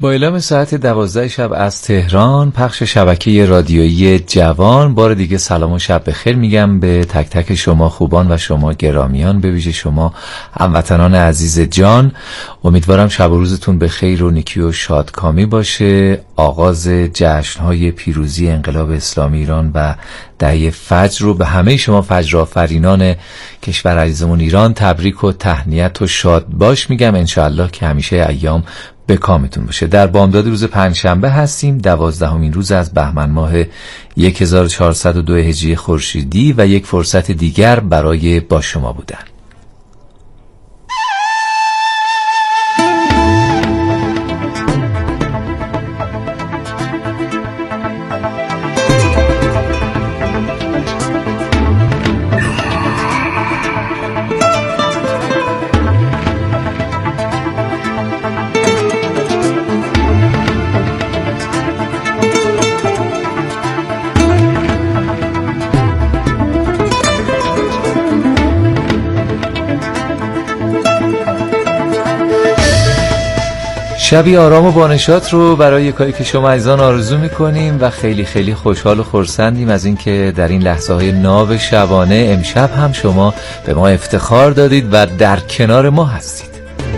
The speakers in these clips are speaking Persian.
با اعلام ساعت 12 شب از تهران، پخش شبکه رادیویی جوان، بار دیگه سلام و شب بخیر میگم به تک تک شما خوبان و شما گرامیان، به ویژه شما هموطنان عزیز جان. امیدوارم شب و روزتون به خیر و نیکی و شادکامی باشه. آغاز جشن‌های پیروزی انقلاب اسلامی ایران و دهه فجر رو به همه شما فجرآفرینان کشور عزیزمون ایران تبریک و تهنیت و شاد باش میگم. انشاءالله که همیشه ایام به کامتون باشه. در بامداد روز پنجشنبه هستیم، 12مین روز از بهمن ماه 1402 هجری خورشیدی و یک فرصت دیگر برای با شما بودن. شبی آرام و بانشات رو برای کاری که شما عزیزان آرزو میکنیم و خیلی خیلی خوشحال و خرسندیم از اینکه در این لحظه های ناب شبانه امشب هم شما به ما افتخار دادید و در کنار ما هستید.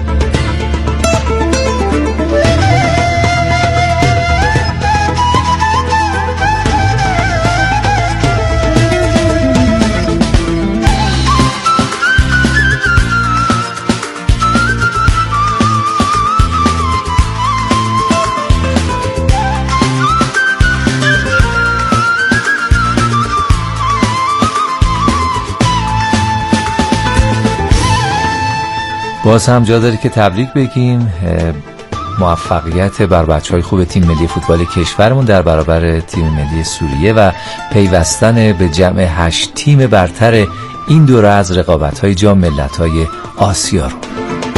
باز هم جا داره که تبریک بگیم، موفقیت بر بچهای خوب تیم ملی فوتبال کشورمون در برابر تیم ملی سوریه و پیوستن به جمع 8 تیم برتر این دوره از رقابت‌های جام ملت‌های آسیا رو.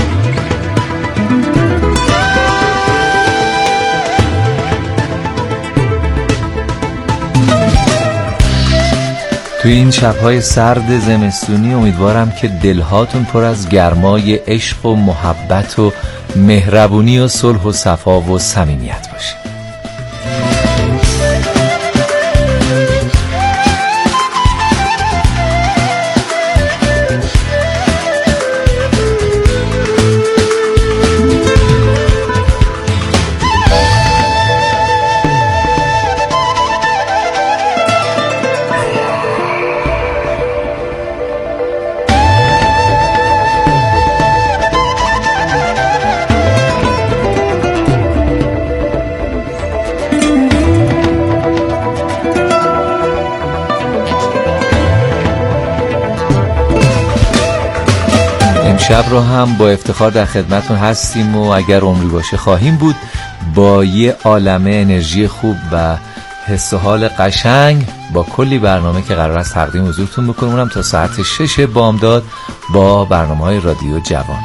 توی این شب‌های سرد زمستونی امیدوارم که دلهاتون پر از گرمای عشق و محبت و مهربونی و صلح و صفا و صمیمیت باشه. شب رو هم با افتخار در خدمتون هستیم و اگر عمری باشه خواهیم بود با یه عالمه انرژی خوب و حس و حال قشنگ با کلی برنامه که قرار است تقدیم حضورتون بکنم، اونم تا ساعت 6 بامداد با برنامه‌های رادیو جوان.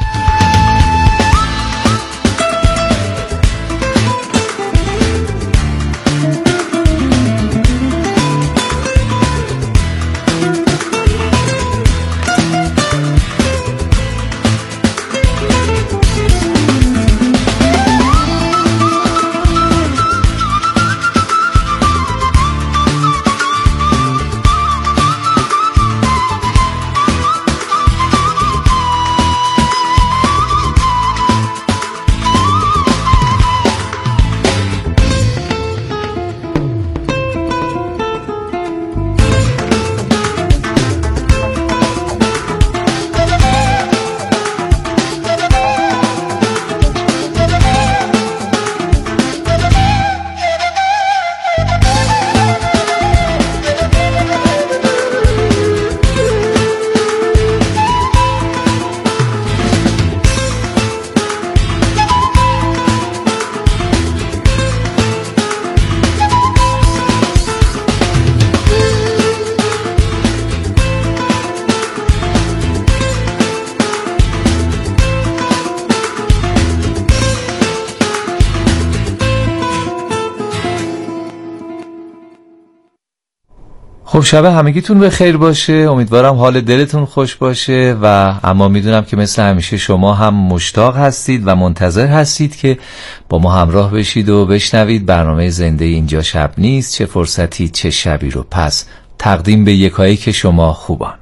خب شب همگیتون به خیر باشه. امیدوارم حال دلتون خوش باشه و اما میدونم که مثل همیشه شما هم مشتاق هستید و منتظر هستید که با ما همراه بشید و بشنوید برنامه زنده اینجا شب نیست، چه فرصتی چه شبی رو پس تقدیم به یکایک شما خوبان.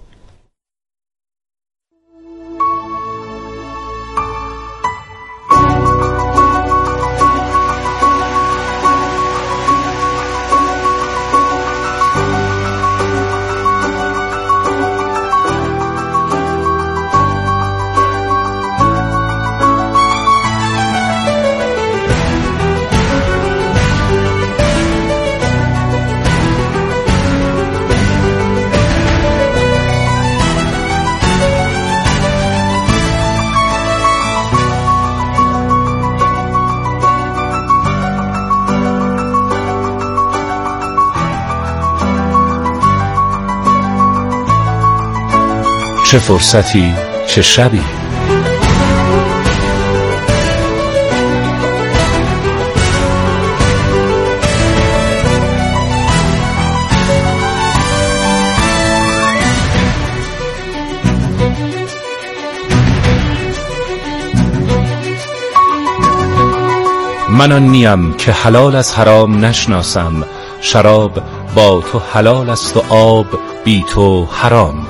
چه فرصتی چه شبی. من آن نیم که حلال از حرام نشناسم، شراب با تو حلال است و آب بی تو حرام.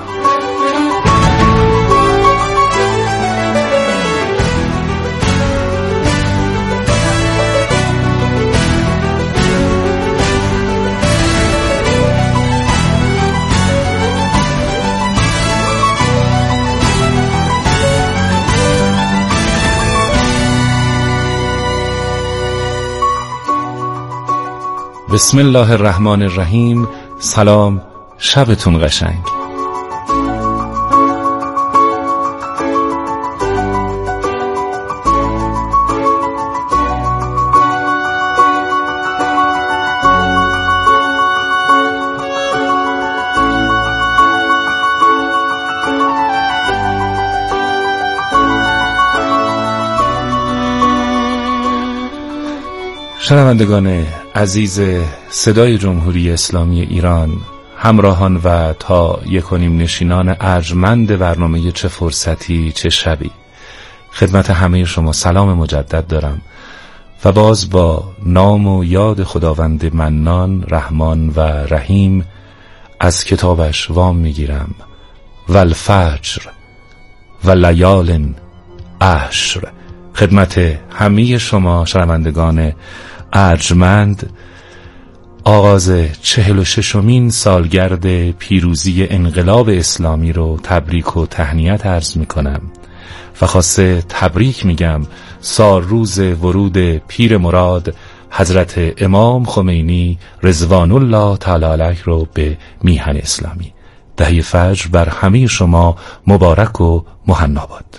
بسم الله الرحمن الرحیم. سلام، شبتون قشنگ. شنوندگان عزیز صدای جمهوری اسلامی ایران، همراهان و تا 1.5 نشینان ارجمند برنامه چه فرصتی چه شبی، خدمت همه شما سلام مجدد دارم و باز با نام و یاد خداوند منان، رحمان و رحیم از کتابش وام میگیرم. والفجر و لیال عشر. خدمت همه شما شنوندگان ارجمند آغاز 46مین سالگرد پیروزی انقلاب اسلامی رو تبریک و تهنیت عرض میکنم و خاصه تبریک میگم سالروز ورود پیر مراد حضرت امام خمینی رضوان الله تعالی علیه رو به میهن اسلامی. دهه فجر بر همه شما مبارک و مهنا باد.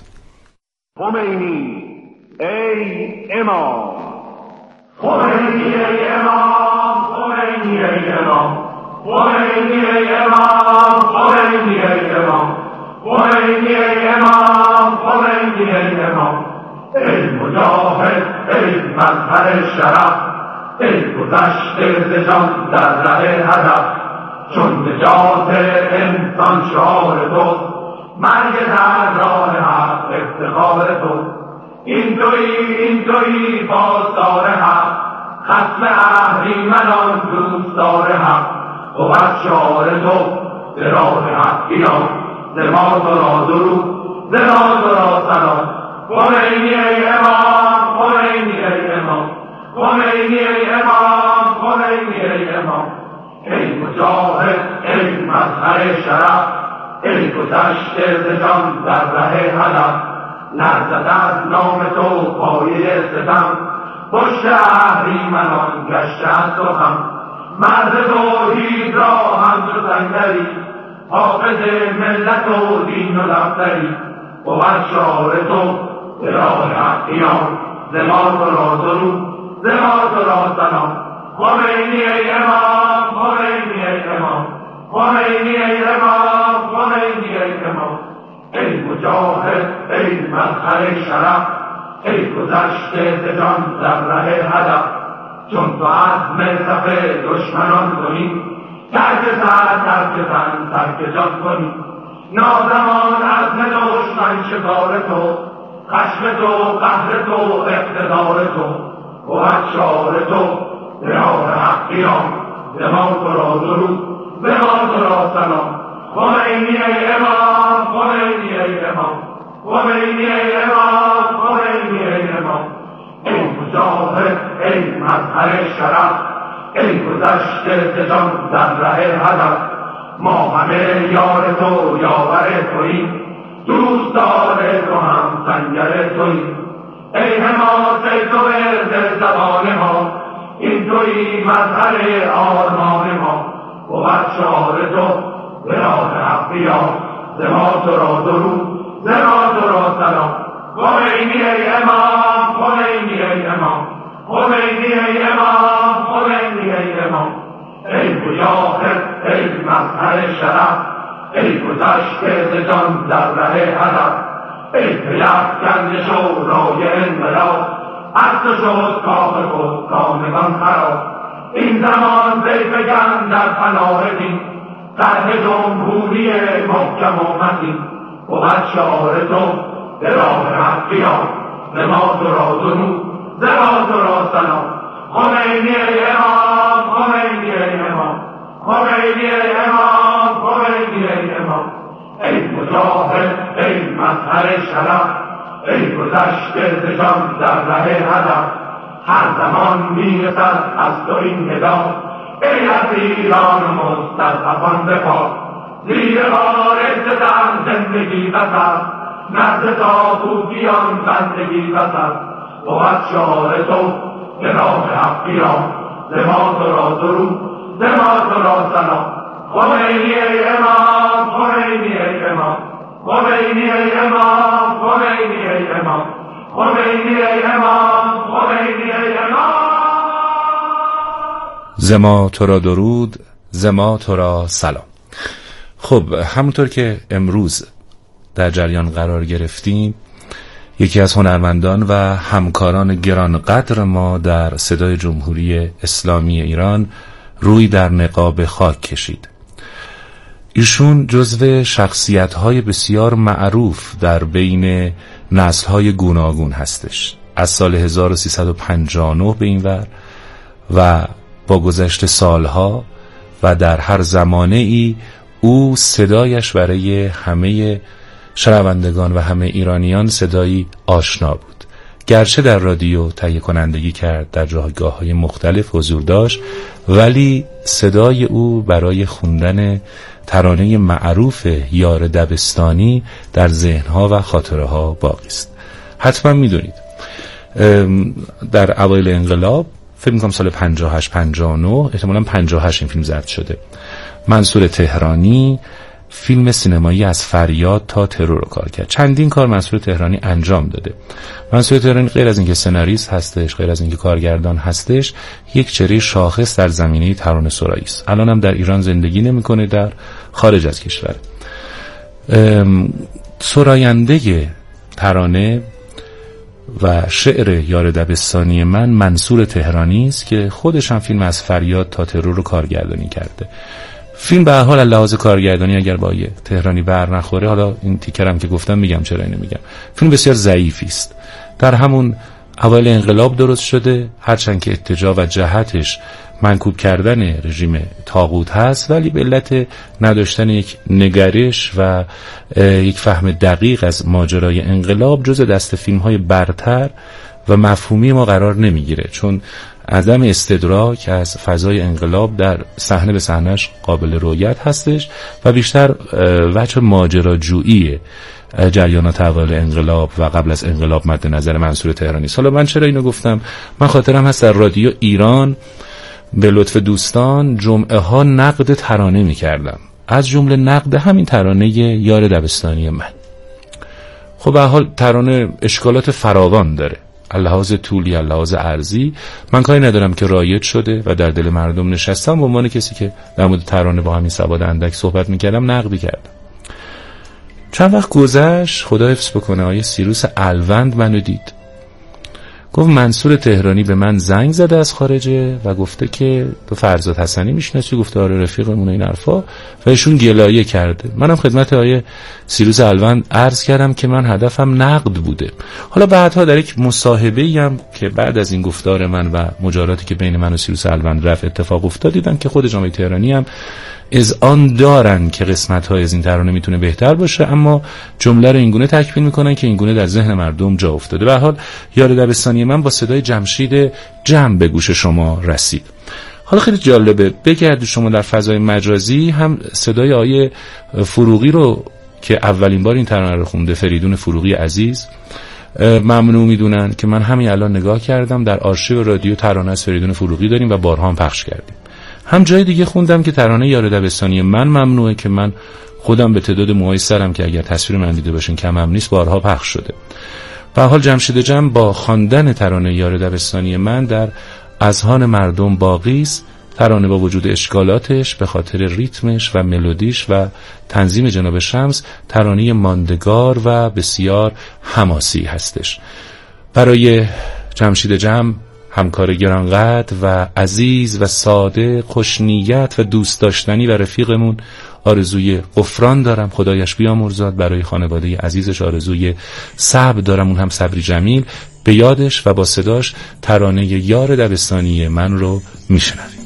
خمینی ای امام، خمینی ای امام، خمینی ای امام، خمینی ای امام، خمینی ای امام، خمینی ای امام، خمینی ای امام. ای مجاهد، ای مظهر شرف، ای گذشته ز جان در ره هدف، چون نجات انسان شعار تو، مرگ در راه حق افتخار تو. این تویی بازدار حق، خصم اهریمنان دوستدار حق. بود شعار تو به راه حق قیام، ز ما تو را درود، ز ما تو را سلام. خمینی ای امام، خمینی ای امام، خمینی ای امام، خمینی ای امام. ای مجاهد، ای مظهر شرف، ای گذشته ز جان در ره هدف، لرزد از نام تو پایه ستم، پشت اهریمنان گشته از تو هم. مرد توحید را همچو سنگری، حافظ ملت و دین و دفتری. بود شعار تو به راه حق قیام، ز ما تو را درود، ز ما تو را سلام. خمینی ای امام، خمینی ای امام، خمینی ای امام، خمینی ای امام. ای مجاهد، ای مظهر شرف، ای گذشته ز جان در ره هدف، چون تو عزم صف دشمنان کنی، گرد سر ترک زن ترک جان کنی نازمان عزم دشمن شکار تو خشم تو قهر تو اقتدار تو بود شعار تو به راه حق قیام به ما تو را درود به ما تو را سلام خمینی ای امام خمینی ای امام خمینی ای امام خمینی ای امام ای مجاهد ای مظهر شرف ای گذشته ز جان در ره هدف ما همه یار تو یاور توییم دوستدار تو هم سنگر توییم ای حماسه تو ورد زبان ما این تویی مظهر آرمان ما بود شعار تو به راه حق قیام ز ما تو را درود ز ما تو را سلام خمینی ای امام خمینی ای امام خمینی ای امام خمینی ای امام ای مجاهد ای مظهر شرف ای گذشته ز جان در ره هدف ای پیفکنده شورای انقلاب از تو شد کاخ خود کامگان خراب این زمان زیفگن در پناه دین قرد جمهوری محکم و متین بود شعار تو به راه حق قیام به ما تو را درود به ما تو را سلام خمینی ای امام خمینی ای امام خمینی ای امام خمینی ای امام ای مجاهد ای مظهر شرف ای گذشته ز جان در ره هدف هر زمان میرسد از تو این ندا ای از ایران مستضعفان بپا زیر بار ستم زندگی بسر نزد طاغوتیان بندگی بسر بود شعار تو به راه حق قیام ز ما تو را درود ز ما تو را سلام خمینی ای امام خمینی ای امام خمینی ای امام خمینی ای امام خمینی ای امام خمینی ای امام ز ما تو را درود ز ما تو را سلام. خب همونطور که امروز در جریان قرار گرفتیم یکی از هنرمندان و همکاران گرانقدر ما در صدای جمهوری اسلامی ایران روی در نقاب خاک کشید. ایشون جزو شخصیت‌های بسیار معروف در بین نسل‌های گوناگون هستش. از سال 1359 به این ور و با گذشت سالها و در هر زمانه ای او صدایش برای همه شنوندگان و همه ایرانیان صدایی آشنا بود. گرچه در رادیو تهیه کنندگی کرد، در جایگاه‌های مختلف حضور داشت، ولی صدای او برای خواندن ترانه معروف یار دبستانی در ذهنها و خاطره ها باقی است. حتما میدونید در اوایل انقلاب، فکر می‌کنم سال 58 59 احتمالاً 58 این فیلم ضبط شده، منصور تهرانی فیلم سینمایی از فریاد تا ترور رو کار کرد. چندین کار منصور تهرانی انجام داده. منصور تهرانی غیر از اینکه سناریست هستش، غیر از اینکه کارگردان هستش، یک چهره شاخص در زمینه ترانه‌سرایی است. الان هم در ایران زندگی نمی‌کنه، در خارج از کشور. سراینده ترانه و شعر یار دبستانی من منصور تهرانی است که خودش هم فیلم از فریاد تا ترور رو کارگردانی کرده. فیلم به هر حال لحاظ کارگردانی اگر با یه تهرانی بر نخوره، حالا این تیکرم که گفتم میگم چرا اینو میگم، فیلم بسیار ضعیفی است. در همون اوایل انقلاب درست شده، هرچند که اتجاه و جهتش منکوب کردن رژیم طاغوت هست، ولی به علت نداشتن یک نگرش و یک فهم دقیق از ماجرای انقلاب جز دست فیلم‌های برتر و مفهومی ما قرار نمیگیره، چون عدم استدراک از فضای انقلاب در صحنه به صحنهش قابل رؤیت هستش و بیشتر وجه ماجراجویی جریانات اول انقلاب و قبل از انقلاب مد نظر منصور تهرانی. حالا من چرا اینو گفتم؟ من خاطرم هست در رادیو ایران به لطف دوستان جمعه ها نقد ترانه میکردم، از جمله نقد همین ترانه یار دبستانی من. خب به حال ترانه اشکالات فراوان داره، لحاظ طولی، لحاظ عرضی. من کاری ندارم که رایج شده و در دل مردم نشستم، به عنوان کسی که در مورد ترانه با همین سواد اندک صحبت میکردم نقدی کردم. چند وقت گذشت، خدا حفظ بکنه، آیه سیروس الوند منو دید، گفت منصور تهرانی به من زنگ زده از خارجه و گفته که تو فرزاد حسنی میشناسی؟ گفته آره رفیقمون این حرفا، و ایشون گلایه کرده. منم خدمت آیه سیروس الوند عرض کردم که من هدفم نقد بوده. حالا بعدها در یک مصاحبه‌ای هم که بعد از این گفتار من و مجاراتی که بین من و سیروس الوند رفت اتفاق افتاد، دیدم که خود جامعه تهرانی هم اذعان دارن که قسمت‌های از این ترانه میتونه بهتر باشه، اما جمله رو اینگونه تکمیل میکنن که اینگونه در ذهن مردم جا افتاده. به هر حال یار دبستانی من با صدای جمشید جم به گوش شما رسید. حالا خیلی جالبه بگردید شما در فضای مجازی هم صدای آیه فروغی رو که اولین بار این ترانه رو خونده، فریدون فروغی عزیز، ممنوع میدونن که من همین الان نگاه کردم در آرشیو رادیو ترانه از فریدون فروغی داریم و بارها هم پخش کردیم. هم جای دیگه خوندم که ترانه یار دبستانی من ممنوعه که من خودم به تعداد موهای سرم که اگر تصویر من دیده باشین کم هم نیست بارها پخش شده. به هر حال جمشید جم با خواندن ترانه یار دبستانی من در اذهان مردم باقی است. ترانه با وجود اشکالاتش به خاطر ریتمش و ملودیش و تنظیم جناب شمس ترانه ماندگار و بسیار حماسی هستش. برای جمشید جم، همکار گرانقدر و عزیز و ساده، خوشنیت و دوست داشتنی و رفیقمون، آرزوی غفران دارم، خدایش بیامرزاد. برای خانواده عزیزش آرزوی صبر دارم، اون هم صبری جمیل. به یادش و با صداش ترانه یار دبستانی من رو میشنوید.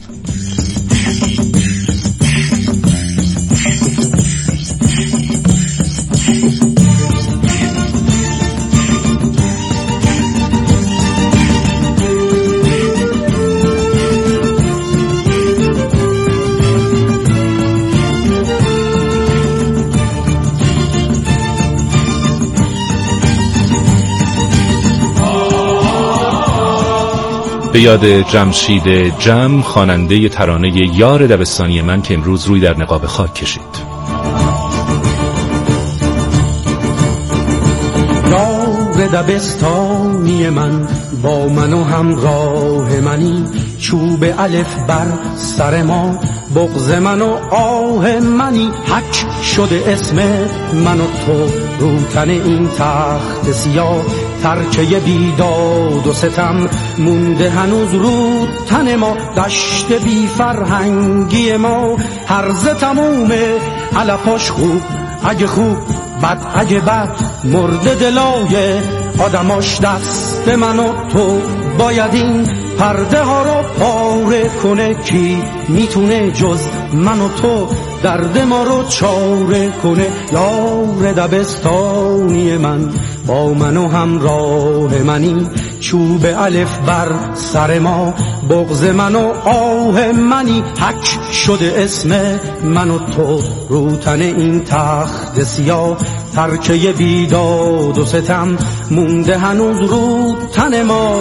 به یاد جمشید جم، خواننده ترانه یار دبستانی من که امروز روی در نقاب خاک کشید. یار دبستانی من با من و همراه منی، چوب الف بر سر ما، بغض من و آه منی، حک شده اسم من و تو رو تن این تخت سیاه، ترکه بیداد و ستم مونده هنوز رو تن ما، دشت بی فرهنگی ما، هرزه تموم علفاش خوب اگه خوب، بد اگه بد، مرده دلای آدماش دست من و تو، باید این پرده ها رو پاره کنه، کی میتونه جز من و تو درد ما رو چاره کنه. یار دبستانی من با من و همراه منی، چوب الف بر سر ما، بغض من و آه منی، حک شده اسم من و تو رو تن این تخت سیاه، ترکه بیداد و ستم مونده هنوز رو تن ما.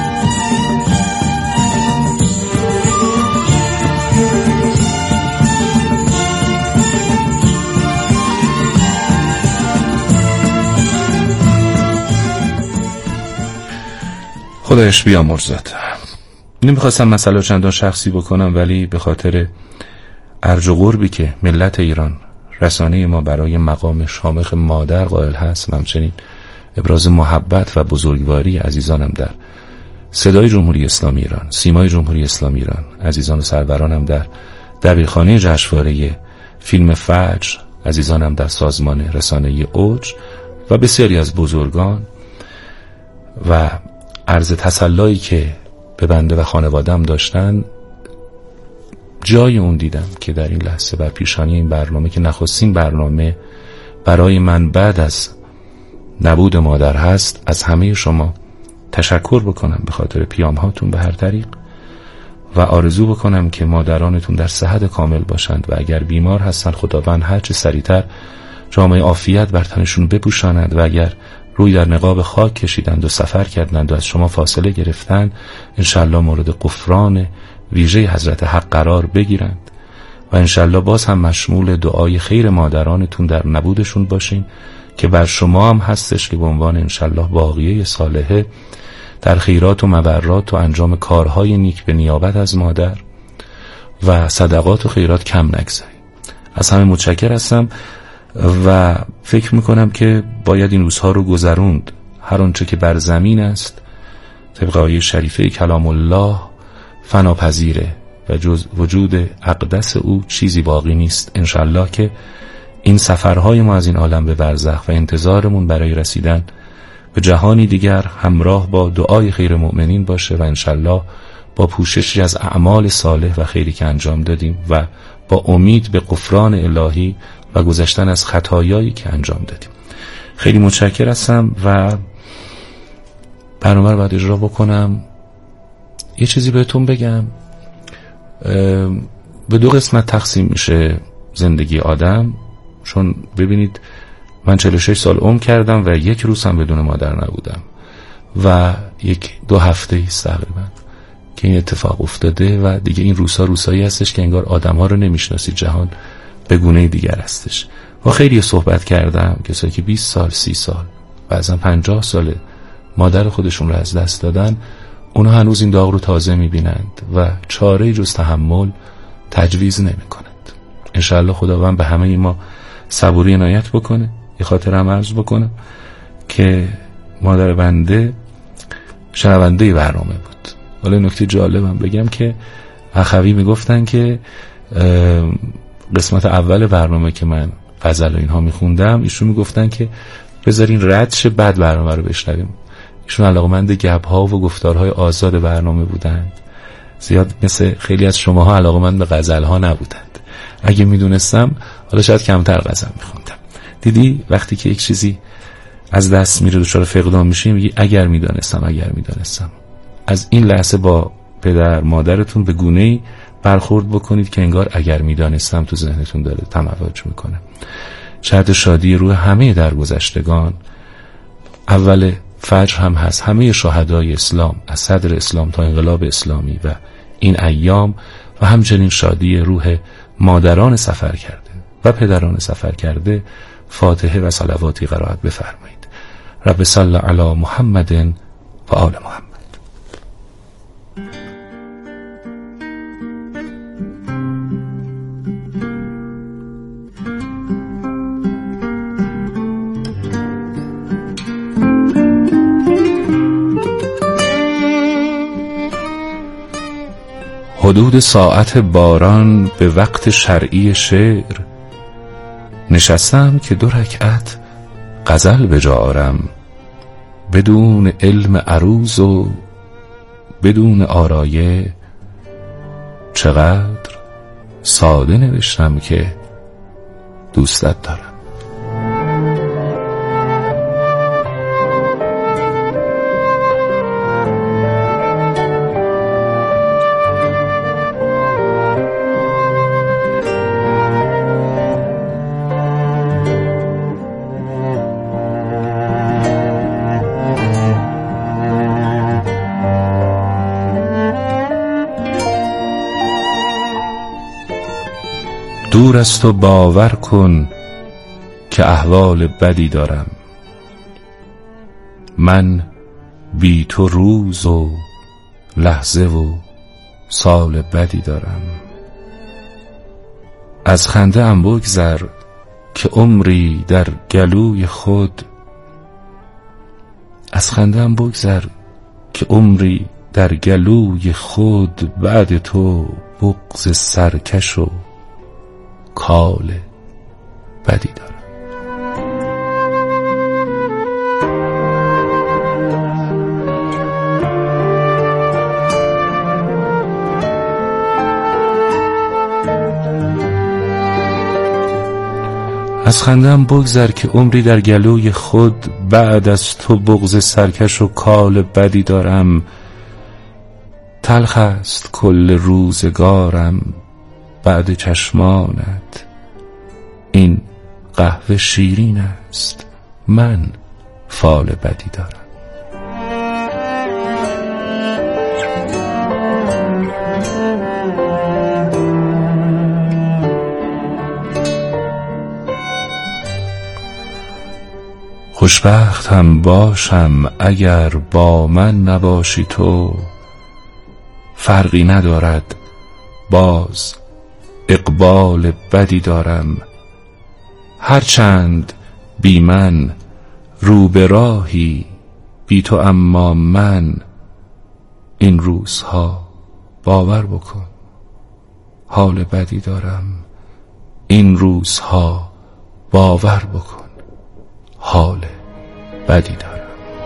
خدایش بیامرزاد. نمیخواستم مسئله چندان شخصی بکنم، ولی به خاطر ارج و قربی که ملت ایران، رسانه ما برای مقام شامخ مادر قائل هست، همچنین ابراز محبت و بزرگواری عزیزانم در صدای جمهوری اسلامی ایران، سیمای جمهوری اسلامی ایران، عزیزان و سرورانم در دبیرخانه جشنواره فیلم فجر، عزیزانم در سازمان رسانه اوج و بسیاری از بزرگان و عرض تسلایی که به بنده و خانوادم داشتن، جای اون دیدم که در این لحظه بر پیشانی این برنامه که نخستین برنامه برای من بعد از نبود مادر هست، از همه شما تشکر بکنم به خاطر پیام هاتون به هر طریق و آرزو بکنم که مادرانتون در صحت کامل باشند و اگر بیمار هستند خداوند هرچه سریعتر جامه عافیت بر تنشون بپوشاند و اگر روی در نقاب خاک کشیدند و سفر کردند و از شما فاصله گرفتند، انشالله مورد غفران ویژه حضرت حق قرار بگیرند و انشالله باز هم مشمول دعای خیر مادرانتون در نبودشون باشین که بر شما هم هستش که به عنوان انشالله باقیه صالحه در خیرات و مبرات و انجام کارهای نیک به نیابت از مادر و صدقات و خیرات کم نگذارید. از همه متشکر هستم و فکر میکنم که باید این روزها رو گذروند. هر آنچه که بر زمین است طبق آیه شریفه کلام الله فناپذیره و جز وجود اقدس او چیزی باقی نیست. انشالله که این سفرهای ما از این عالم به برزخ و انتظارمون برای رسیدن به جهانی دیگر همراه با دعای خیر مؤمنین باشه و انشالله با پوششی از اعمال صالح و خیری که انجام دادیم و با امید به غفران الهی و گذشتن از خطایایی که انجام دادیم. خیلی متشکر هستم و برنامه رو باید اجرا بکنم. یه چیزی بهتون بگم، به دو قسمت تقسیم میشه زندگی آدم، چون ببینید من 46 سال عمر کردم و یک روز هم بدون مادر نبودم و 1-2 هفته ایست تقریبا که این اتفاق افتاده و دیگه این روزایی هستش که انگار آدم ها رو نمیشناسید، جهان به گونه دیگر هستش. و خیلی صحبت کردم کسایی که 20 سال 30 سال بعضا 50 سال مادر خودشون رو از دست دادن، اونا هنوز این داغ رو تازه میبینند و چاره جز تحمل تجویز نمیکنند. انشاءالله خداوند به همه ما صبوری عنایت بکنه. یه خاطرم عرض بکنم که مادر بنده شنونده برنامه بود. حالا نکته جالبم بگم که اخوی میگفتن که قسمت اول برنامه که من غزل و اینها میخوندم، ایشون میگفتن که بذارین رد شه بعد برنامه رو بشنویم. ایشون علاقمند گپ‌ها و گفتارهای آزاد برنامه بودند، زیاد مثل خیلی از شماها علاقمند به غزل‌ها نبودند. اگه میدونستم حالا شاید کمتر غزل میخوندم. دیدی وقتی که یک چیزی از دست میره دچار فقدان میشیم میگی اگر میدونستم. از این لحظه با پدر مادرتون به گونه‌ای برخورد بکنید که انگار اگر میدانستم تو ذهنتون داره تمواج میکنه. شاید شادی روح همه درگذشتگان اول فجر هم هست، همه شهدای اسلام از صدر اسلام تا انقلاب اسلامی و این ایام، و همچنین شادی روح مادران سفر کرده و پدران سفر کرده. فاتحه و صلواتی قرائت بفرمایید. رب صل علی محمد و آل محمد. حدود ساعت باران به وقت شرعی شعر، نشستم که 2 رکعت غزل بجارم، بدون علم عروض و بدون آرایه. چقدر ساده نوشتم که دوستت دارم. دور از تو باور کن که احوال بدی دارم، من بی تو روز و لحظه و سال بدی دارم. از خنده ام بگذر که عمری در گلوی خود، از خنده ام بگذر که عمری در گلوی خود، بعد تو بغض سرکش و کال بدی دارم. از خندم بگذر که عمری در گلوی خود، بعد از تو بغض سرکش و کال بدی دارم. تلخ است کل روزگارم بعد چشمانت، این قهوه شیرین است من فال بدی دارم. خوشبخت هم باشم اگر با من نباشی تو، فرقی ندارد باز اقبال بدی دارم. هرچند بی من رو به راهی، بی تو اما من این روزها باور بکن، حال بدی دارم. این روزها باور بکن، حال بدی دارم.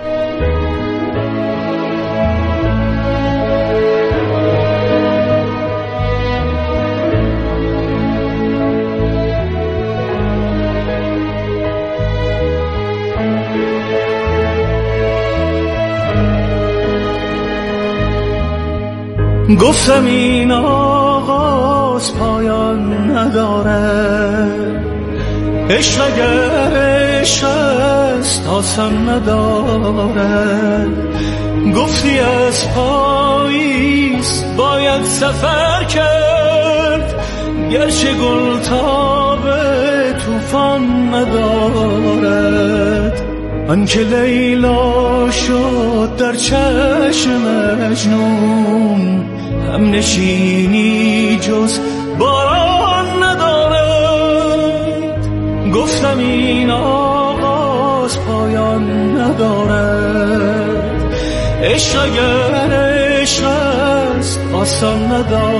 گفتم این آغاز پایان نداره، عشق اگر عشق است آسان نداره. گفتی از پاییز باید سفر کرد، گرچه گل تاب طوفان ندارد. آنکه لیلا شد در چشم مجنون، هم نشینی جز باران ندارد. گفتم این آغاز پایان ندارد، عشق اگر عشق است آسان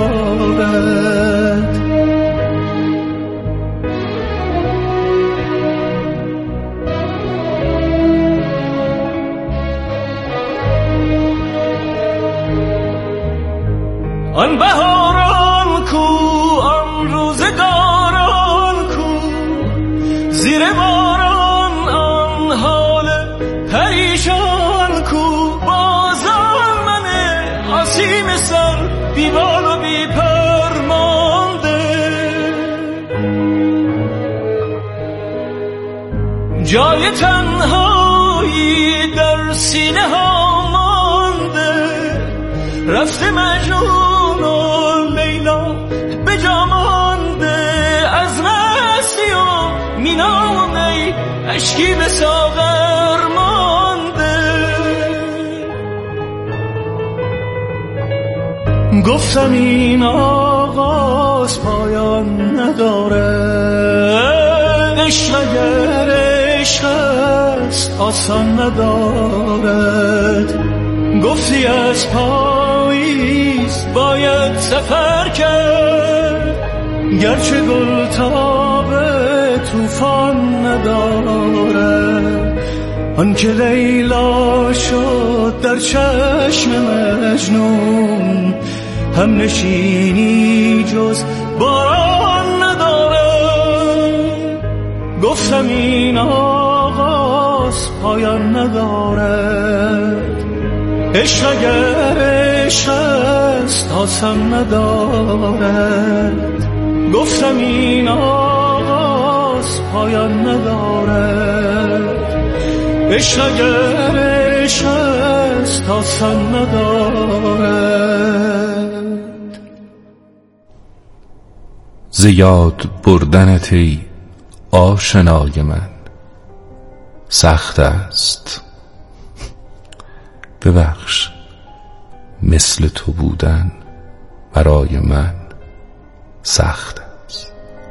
ندارد. آن بهاران کو، آن روزگاران کو، زیر باران آن حال پریشان کو. بازان من آسیم سر بی بال و بی پر مانده، جای تنهایی در سینه ها مانده. رفته مجنون و لیلا به جا مانده، از مستی و مینا و می اشکی به ساغر مانده. گفتم این آغاز پایان نداره، عشق اگر عشق است آسان ندارد. گفتی از پاییز باید سفر کرد، گرچه گل تاب طوفان نداره. آنکه لیلا شد در چشم مجنون، هم نشینی جز باران نداره. گفتم این آغاز پایان نداره، عشق اگر عشق است آسان ندارد. گفتم این آغاز پایان ندارد، عشق اگر عشق است آسان ندارد. زیاد بردنت ای آشنای من سخت است، ببخش مثل تو بودن برای من سخت است.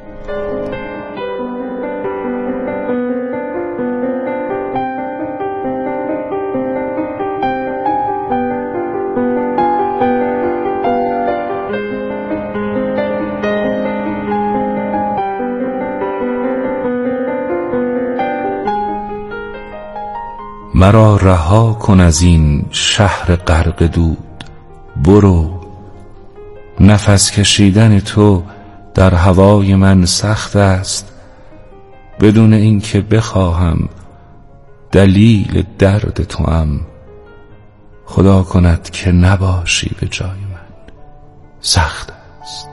مرا رها کن از این شهر غرق دود، برو. نفس کشیدن تو در هوای من سخت است، بدون اینکه بخواهم دلیل درد توام. خدا کند که نباشی به جای من سخت است.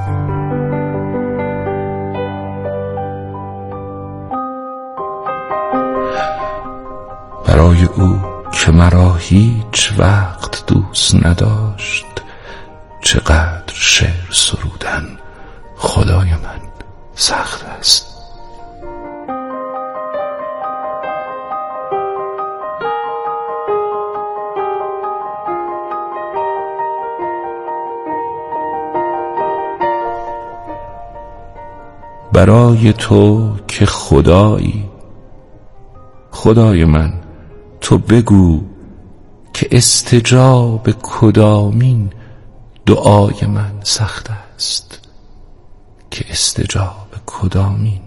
برای او که مرا هیچ وقت دوست نداشت، چقدر شعر سرودن خدای من سخت است. برای تو که خدایی، خدای من تو بگو که استجاب کدامین دعای من سخت است، که استجاب کدامین